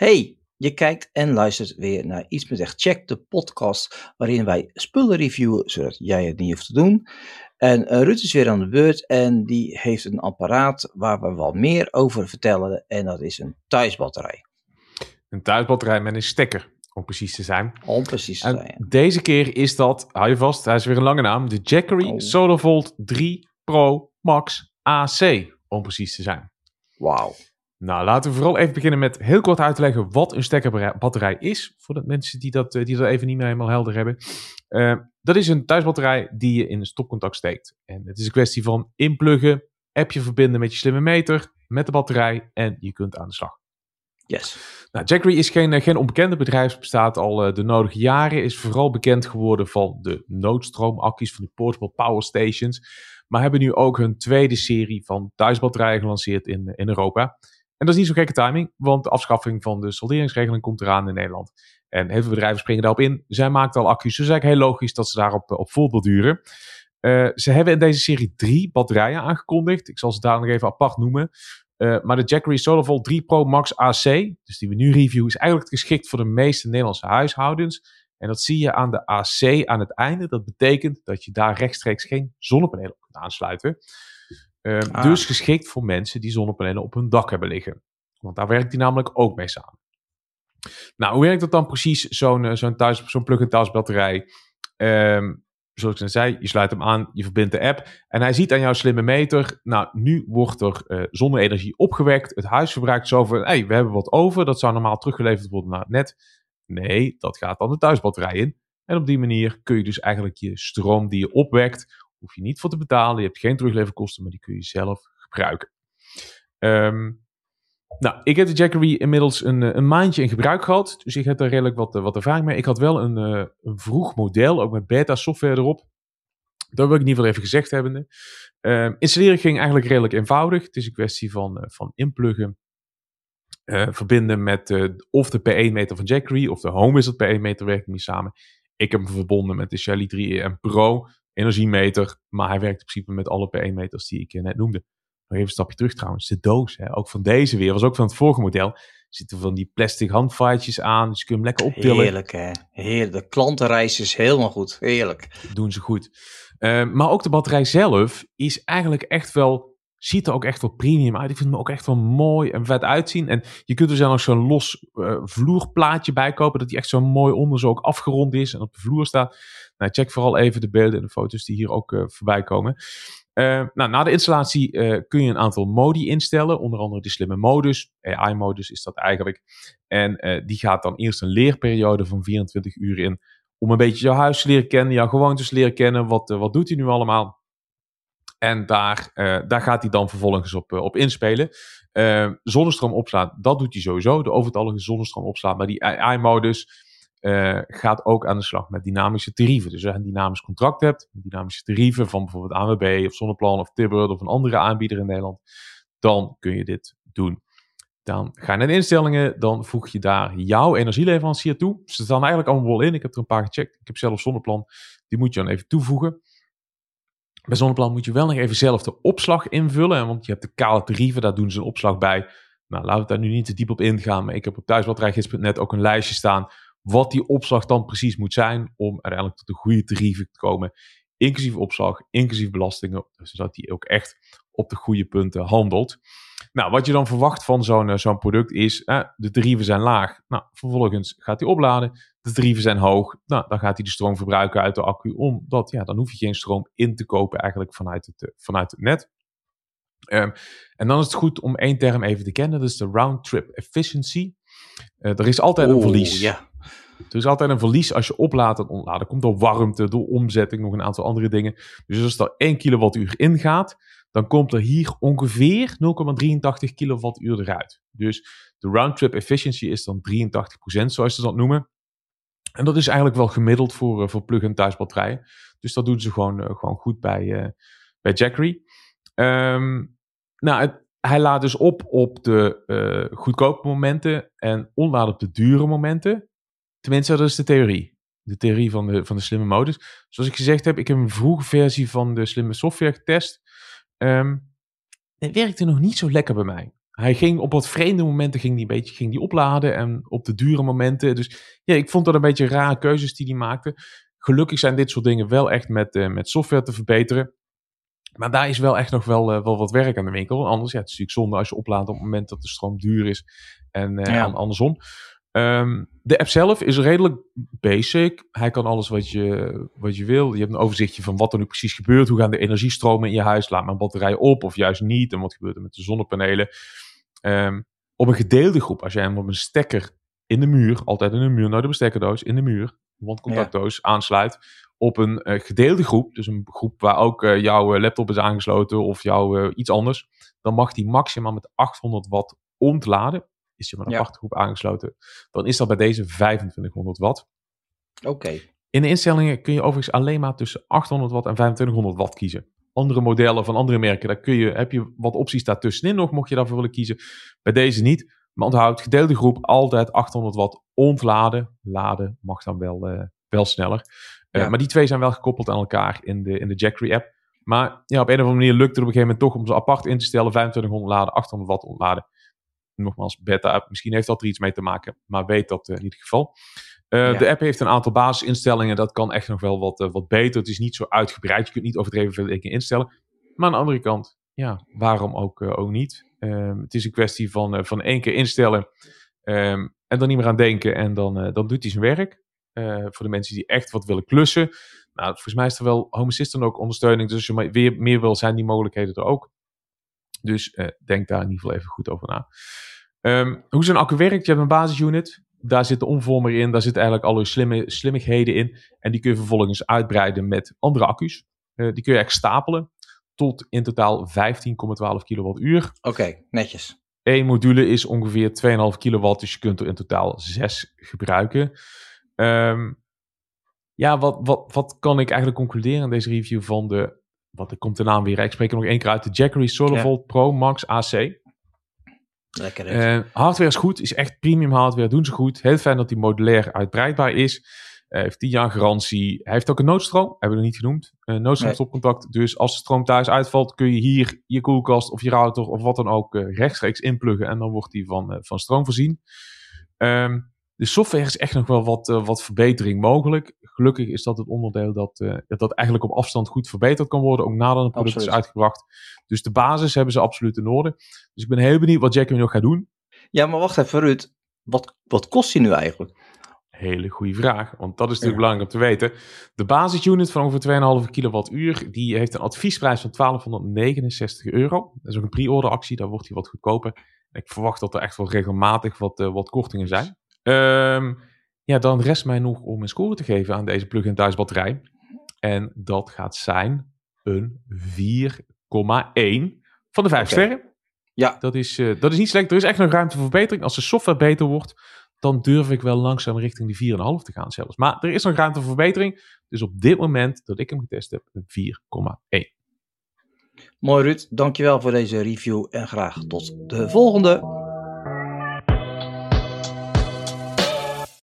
Hey, je kijkt en luistert weer naar Iets met Echt Check, de podcast waarin wij spullen reviewen, zodat jij het niet hoeft te doen. En Ruud is weer aan de beurt en die heeft een apparaat waar we wel meer over vertellen en dat is een thuisbatterij. Een thuisbatterij met een stekker, om precies te zijn. Om precies te zijn. En deze keer is dat, hou je vast, hij is weer een lange naam, de Jackery SolarVolt 3 Pro Max AC, om precies te zijn. Wauw. Nou, laten we vooral even beginnen met heel kort uit te leggen wat een stekkerbatterij is. Voor de mensen die dat even niet meer helemaal helder hebben. Dat is een thuisbatterij die je in een stopcontact steekt. En het is een kwestie van inpluggen, appje verbinden met je slimme meter, met de batterij en je kunt aan de slag. Yes. Nou, Jackery is geen onbekende bedrijf, bestaat al de nodige jaren. Is vooral bekend geworden van de noodstroomakkies, van de portable power stations. Maar hebben nu ook hun tweede serie van thuisbatterijen gelanceerd in Europa. En dat is niet zo'n gekke timing, want de afschaffing van de solderingsregeling komt eraan in Nederland. En heel veel bedrijven springen daarop in. Zij maken al accu's, dus het is eigenlijk heel logisch dat ze daarop op voorborduren. Ze hebben in deze serie 3 batterijen aangekondigd. Ik zal ze daar nog even apart noemen. Maar de Jackery SolarVolt 3 Pro Max AC, dus die we nu reviewen, is eigenlijk geschikt voor de meeste Nederlandse huishoudens. En dat zie je aan de AC aan het einde. Dat betekent dat je daar rechtstreeks geen zonnepanelen op kunt aansluiten. Dus geschikt voor mensen die zonnepanelen op hun dak hebben liggen. Want daar werkt die namelijk ook mee samen. Nou, hoe werkt dat dan precies, zo'n plug-in thuisbatterij? Zoals ik net zei, je sluit hem aan, je verbindt de app en hij ziet aan jouw slimme meter, nou, nu wordt er zonne-energie opgewekt. Het huisverbruik zo van, we hebben wat over, dat zou normaal teruggeleverd worden naar het net. Nee, dat gaat dan de thuisbatterij in. En op die manier kun je dus eigenlijk je stroom die je opwekt, hoef je niet voor te betalen. Je hebt geen terugleverkosten, maar die kun je zelf gebruiken. Nou, ik heb de Jackery inmiddels een maandje in gebruik gehad. Dus ik heb daar redelijk wat ervaring mee. Ik had wel een vroeg model, ook met beta software erop. Dat wil ik in ieder geval even gezegd hebben. Installeren ging eigenlijk redelijk eenvoudig. Het is een kwestie van inpluggen. Verbinden met of de P1-meter van Jackery of de HomeWizard P1-meter werkt niet samen. Ik heb hem verbonden met de Shelly 3EM Pro energiemeter. Maar hij werkt in principe met alle P1-meters die ik net noemde. Nog even een stapje terug trouwens. De doos, ook van deze weer, was ook van het vorige model. Er zitten van die plastic handvaatjes aan, dus je kunt hem lekker optillen. Heerlijk hè. Heerlijk. De klantenreis is helemaal goed. Heerlijk. Doen ze goed. Maar ook de batterij zelf is eigenlijk echt wel, ziet er ook echt wel premium uit. Ik vind hem ook echt wel mooi en vet uitzien. En je kunt er zelfs nog zo'n los vloerplaatje bij kopen, dat die echt zo mooi onder zo ook afgerond is en op de vloer staat. Nou, check vooral even de beelden en de foto's die hier ook voorbij komen. Na de installatie kun je een aantal modi instellen. Onder andere de slimme modus. AI-modus is dat eigenlijk. En die gaat dan eerst een leerperiode van 24 uur in. Om een beetje jouw huis te leren kennen. Jouw gewoontes te leren kennen. Wat doet hij nu allemaal? En daar gaat hij dan vervolgens op inspelen. Zonnestroom opslaan, dat doet hij sowieso. De overtallige zonnestroom opslaan. Maar die AI-modus gaat ook aan de slag met dynamische tarieven. Dus als je een dynamisch contract hebt, dynamische tarieven van bijvoorbeeld ANWB of Zonneplan of Tibbert of een andere aanbieder in Nederland, dan kun je dit doen. Dan ga je naar de instellingen, dan voeg je daar jouw energieleverancier toe. Ze staan eigenlijk allemaal wel in. Ik heb er een paar gecheckt. Ik heb zelf Zonneplan. Die moet je dan even toevoegen. Bij Zonneplan moet je wel nog even zelf de opslag invullen. Want je hebt de kale tarieven, daar doen ze een opslag bij. Nou, laten we daar nu niet te diep op ingaan. Maar ik heb op thuisbatterijgids.net ook een lijstje staan wat die opslag dan precies moet zijn om uiteindelijk tot de goede tarieven te komen. Inclusief opslag, inclusief belastingen, zodat die ook echt op de goede punten handelt. Nou, wat je dan verwacht van zo'n product is, de tarieven zijn laag. Nou, vervolgens gaat hij opladen. De tarieven zijn hoog. Nou, dan gaat hij de stroom verbruiken uit de accu. Omdat, dan hoef je geen stroom in te kopen eigenlijk vanuit het net. En dan is het goed om één term even te kennen. Dat is de round trip efficiency. Er is altijd een verlies. Yeah. Er is altijd een verlies als je oplaadt en ontlaat. Dat komt door warmte, door omzetting, nog een aantal andere dingen. Dus als er 1 kilowattuur ingaat, dan komt er hier ongeveer 0,83 kilowattuur eruit. Dus de round-trip efficiency is dan 83%, zoals ze dat noemen. En dat is eigenlijk wel gemiddeld voor plug-in thuisbatterijen. Dus dat doen ze gewoon goed bij Jackery. Hij laat dus op de goedkope momenten en onlaat op de dure momenten. Tenminste, dat is de theorie. De theorie van de slimme modus. Zoals ik gezegd heb, ik heb een vroege versie van de slimme software getest. Het werkte nog niet zo lekker bij mij. Hij ging op wat vreemde momenten ging die opladen en op de dure momenten. Dus ja, ik vond dat een beetje rare keuzes die hij maakte. Gelukkig zijn dit soort dingen wel echt met software te verbeteren. Maar daar is wel echt nog wel wat werk aan de winkel. Anders, ja, het is natuurlijk zonde als je oplaadt op het moment dat de stroom duur is. En andersom. De app zelf is redelijk basic. Hij kan alles wat je wil. Je hebt een overzichtje van wat er nu precies gebeurt. Hoe gaan de energiestromen in je huis? Laat mijn batterij op of juist niet? En wat gebeurt er met de zonnepanelen? Op een gedeelde groep, als jij hem op een stekker in de muur, altijd in de muur, naar de bestekkerdoos, in de muur, wandcontactdoos aansluit, op een gedeelde groep, dus een groep waar ook jouw laptop is aangesloten of jouw iets anders, dan mag die maximaal met 800 watt ontladen. Is je met een aparte groep aangesloten, dan is dat bij deze 2500 watt. Oké. In de instellingen kun je overigens alleen maar tussen 800 watt en 2500 watt kiezen. Andere modellen van andere merken, daar heb je wat opties daartussenin nog, mocht je daarvoor willen kiezen. Bij deze niet. Maar onthoud, gedeelde groep, altijd 800 watt ontladen. Laden mag dan wel sneller. Maar die twee zijn wel gekoppeld aan elkaar in de Jackery app. Maar ja, op een of andere manier lukt het op een gegeven moment toch om ze apart in te stellen. 2500 laden, 800 watt ontladen. Nogmaals, beta-app. Misschien heeft dat er iets mee te maken, maar weet dat in ieder geval. De app heeft een aantal basisinstellingen. Dat kan echt nog wel wat beter. Het is niet zo uitgebreid. Je kunt niet overdreven veel dingen instellen. Maar aan de andere kant, ja, waarom ook niet? Het is een kwestie van 1 keer instellen. En dan niet meer aan denken. En dan doet hij zijn werk. Voor de mensen die echt wat willen klussen. Nou, volgens mij is er wel Home Assistant ook ondersteuning. Dus als je weer meer wil, zijn die mogelijkheden er ook. Dus denk daar in ieder geval even goed over na. Hoe zo'n accu werkt, je hebt een basisunit. Daar zit de omvormer in, daar zitten eigenlijk alle slimmigheden in. En die kun je vervolgens uitbreiden met andere accu's. Die kun je echt stapelen tot in totaal 15,12 kilowattuur. Oké, netjes. 1 module is ongeveer 2,5 kilowatt, dus je kunt er in totaal 6 gebruiken. Wat kan ik eigenlijk concluderen in deze review van er komt de naam weer, ik spreek er nog 1 keer uit, de Jackery SolarVolt Pro Max AC. Lekker. Hardware is goed, is echt premium hardware, doen ze goed. Heel fijn dat die modulair uitbreidbaar is. Heeft 10 jaar garantie. Hij heeft ook een noodstroom, hebben we nog niet genoemd. Noodstroomstopcontact. Dus als de stroom thuis uitvalt, kun je hier je koelkast of je router of wat dan ook rechtstreeks inpluggen. En dan wordt die van stroom voorzien. De software is echt nog wel wat verbetering mogelijk. Gelukkig is dat het onderdeel dat eigenlijk op afstand goed verbeterd kan worden. Ook nadat het product is uitgebracht. Dus de basis hebben ze absoluut in orde. Dus ik ben heel benieuwd wat Jackery nog gaat doen. Ja, maar wacht even, Ruud. Wat kost die nu eigenlijk? Hele goede vraag, want dat is natuurlijk belangrijk om te weten. De basisunit van ongeveer 2,5 kilowattuur, die heeft een adviesprijs van €1269. Dat is ook een pre-order actie, daar wordt hij wat goedkoper. Ik verwacht dat er echt wel regelmatig wat kortingen zijn. Dan rest mij nog om een score te geven aan deze plug-in thuisbatterij. En dat gaat zijn een 4,1 van de 5 sterren. Ja. Dat is niet slecht. Er is echt nog ruimte voor verbetering. Als de software beter wordt, dan durf ik wel langzaam richting die 4,5 te gaan zelfs. Maar er is nog ruimte voor verbetering. Dus op dit moment dat ik hem getest heb, een 4,1. Mooi, Ruud. Dankjewel voor deze review en graag tot de volgende.